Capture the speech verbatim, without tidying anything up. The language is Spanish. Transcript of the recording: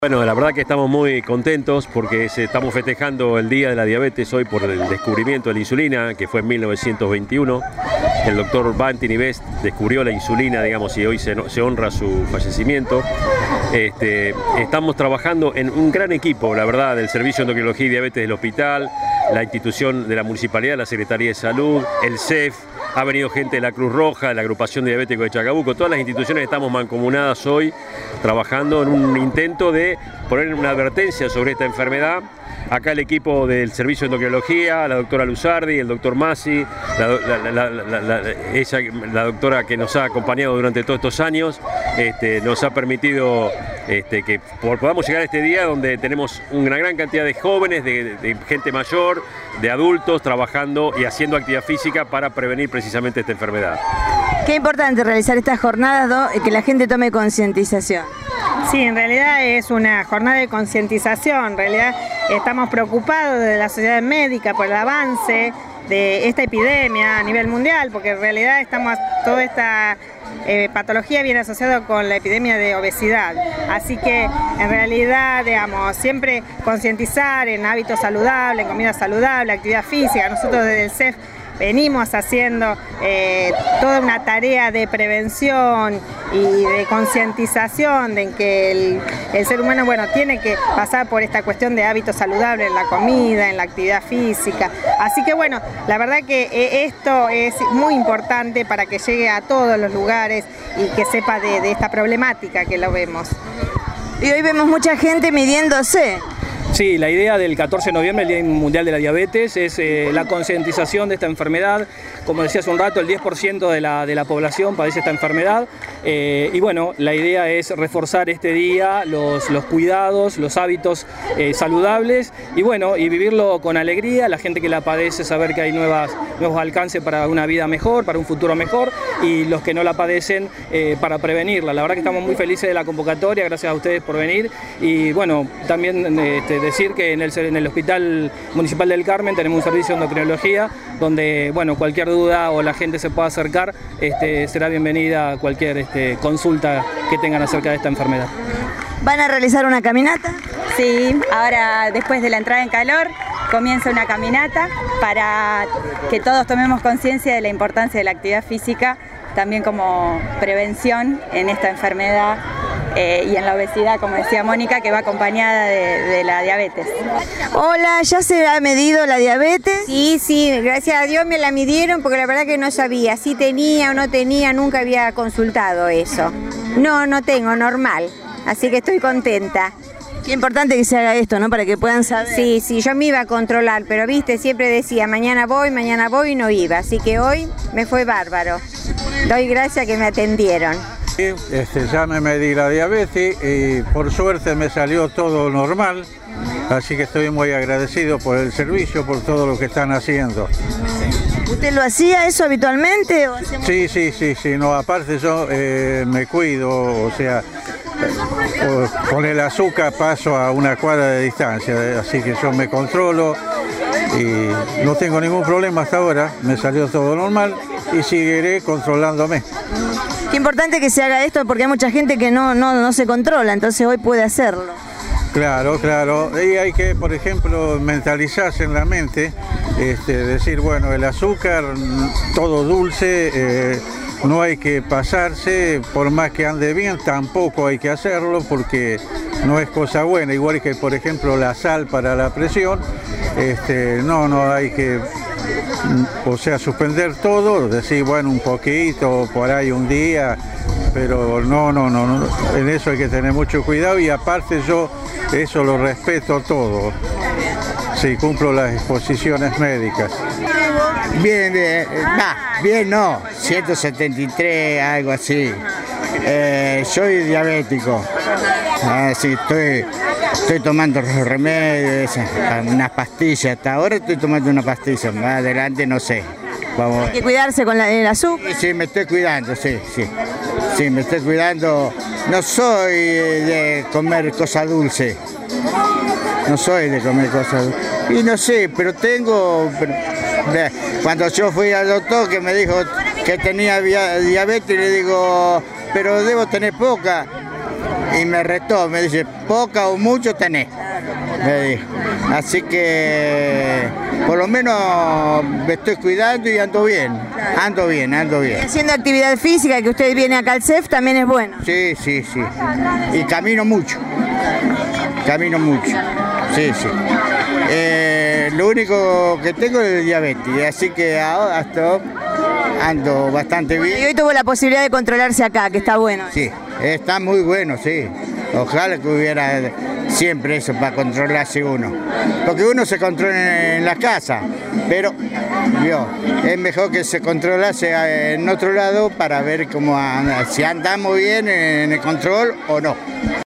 Bueno, la verdad que estamos muy contentos porque estamos festejando el Día de la Diabetes hoy por el descubrimiento de la insulina, que fue en mil novecientos veintiuno. El doctor Banting y Best descubrió la insulina, digamos, y hoy se, se honra su fallecimiento. Este, estamos trabajando en un gran equipo, la verdad, del Servicio de Endocrinología y Diabetes del Hospital, la institución de la Municipalidad, la Secretaría de Salud, el C E F. Ha venido gente de la Cruz Roja, de la Agrupación de Diabéticos de Chacabuco. Todas las instituciones estamos mancomunadas hoy trabajando en un intento de poner una advertencia sobre esta enfermedad. Acá el equipo del Servicio de Endocrinología, la doctora Luzardi, el doctor Masi, la, la, la, la, la, ella, la doctora que nos ha acompañado durante todos estos años, este, nos ha permitido este, que podamos llegar a este día donde tenemos una gran cantidad de jóvenes, de, de gente mayor, de adultos trabajando y haciendo actividad física para prevenir precisamente esta enfermedad. Qué importante realizar estas jornadas, ¿no? Que la gente tome concientización. Sí, en realidad es una jornada de concientización. En realidad estamos preocupados de la sociedad médica por el avance de esta epidemia a nivel mundial, porque en realidad estamos toda esta eh, patología viene asociada con la epidemia de obesidad. Así que en realidad, digamos, siempre concientizar en hábitos saludables, en comida saludable, actividad física. Nosotros desde el C E F venimos haciendo eh, toda una tarea de prevención y de concientización de que el, el ser humano, bueno, tiene que pasar por esta cuestión de hábitos saludables en la comida, en la actividad física. Así que bueno, la verdad que eh, esto es muy importante para que llegue a todos los lugares y que sepa de, de esta problemática que lo vemos. Y hoy vemos mucha gente midiéndose. Sí, la idea del catorce de noviembre, el Día Mundial de la Diabetes, es eh, la concientización de esta enfermedad. Como decía hace un rato, el diez por ciento de la, de la población padece esta enfermedad. Eh, y bueno, la idea es reforzar este día los, los cuidados, los hábitos eh, saludables y bueno, y vivirlo con alegría. La gente que la padece, saber que hay nuevas, nuevos alcances para una vida mejor, para un futuro mejor, y los que no la padecen eh, para prevenirla. La verdad que estamos muy felices de la convocatoria, gracias a ustedes por venir. Y bueno, también este, decir que en el, en el Hospital Municipal del Carmen tenemos un servicio de endocrinología donde, bueno, cualquier duda o la gente se pueda acercar, este, será bienvenida a cualquier este, consulta que tengan acerca de esta enfermedad. ¿Van a realizar una caminata? Sí, ahora después de la entrada en calor comienza una caminata para que todos tomemos conciencia de la importancia de la actividad física, también como prevención en esta enfermedad. Eh, y en la obesidad, como decía Mónica, que va acompañada de, de la diabetes. Hola, ¿ya se ha medido la diabetes? Sí, sí, gracias a Dios me la midieron porque la verdad que no sabía si tenía o no tenía, nunca había consultado eso. No, no tengo, normal, así que estoy contenta. Qué importante que se haga esto, ¿no? Para que puedan saber. Sí, sí, yo me iba a controlar, pero viste, siempre decía mañana voy, mañana voy y no iba, así que hoy me fue bárbaro. Doy gracias que me atendieron. Este, ya me medí la diabetes y por suerte me salió todo normal, así que estoy muy agradecido por el servicio, por todo lo que están haciendo. ¿Usted lo hacía eso habitualmente? ¿O sí, sí, sí, sí, no, aparte yo eh, me cuido, o sea, eh, con el azúcar paso a una cuadra de distancia, así que yo me controlo y no tengo ningún problema hasta ahora, me salió todo normal y seguiré controlándome. Qué importante que se haga esto porque hay mucha gente que no, no, no se controla, entonces hoy puede hacerlo. Claro, claro. Y hay que, por ejemplo, mentalizarse en la mente, este, decir, bueno, el azúcar, todo dulce, eh, no hay que pasarse, por más que ande bien, tampoco hay que hacerlo porque no es cosa buena. Igual que, por ejemplo, la sal para la presión, este, no, no hay que... O sea, suspender todo, decir, bueno, un poquito, por ahí un día, pero no, no, no, no, en eso hay que tener mucho cuidado y aparte yo eso lo respeto todo, sí, cumplo las disposiciones médicas. Bien, bien, nah, bien no, ciento setenta y tres, algo así. Eh, soy diabético, así estoy... Estoy tomando los remedios, unas pastillas, hasta ahora estoy tomando una pastilla, más adelante no sé. Vamos. Hay que cuidarse con la, el azúcar. Sí, sí, me estoy cuidando, sí, sí. Sí, me estoy cuidando. No soy de comer cosas dulces. No soy de comer cosas dulces. Y no sé, pero tengo... Cuando yo fui al doctor que me dijo que tenía diabetes, le digo, pero debo tener poca. y me retó, me dice, poca o mucho tenés, me dijo. Así que por lo menos me estoy cuidando y ando bien, ando bien, ando bien. Y haciendo actividad física, que usted viene acá al C E F, también es bueno. Sí, sí, sí. Y camino mucho, camino mucho, sí, sí. Eh, lo único que tengo es diabetes, así que ahora hasta ando bastante bien. Y hoy tuvo la posibilidad de controlarse acá, que está bueno. Sí, está muy bueno, sí. Ojalá que hubiera siempre eso para controlarse uno. Porque uno se controla en la casa, pero yo, es mejor que se controlase en otro lado para ver cómo anda, si andamos bien en el control o no.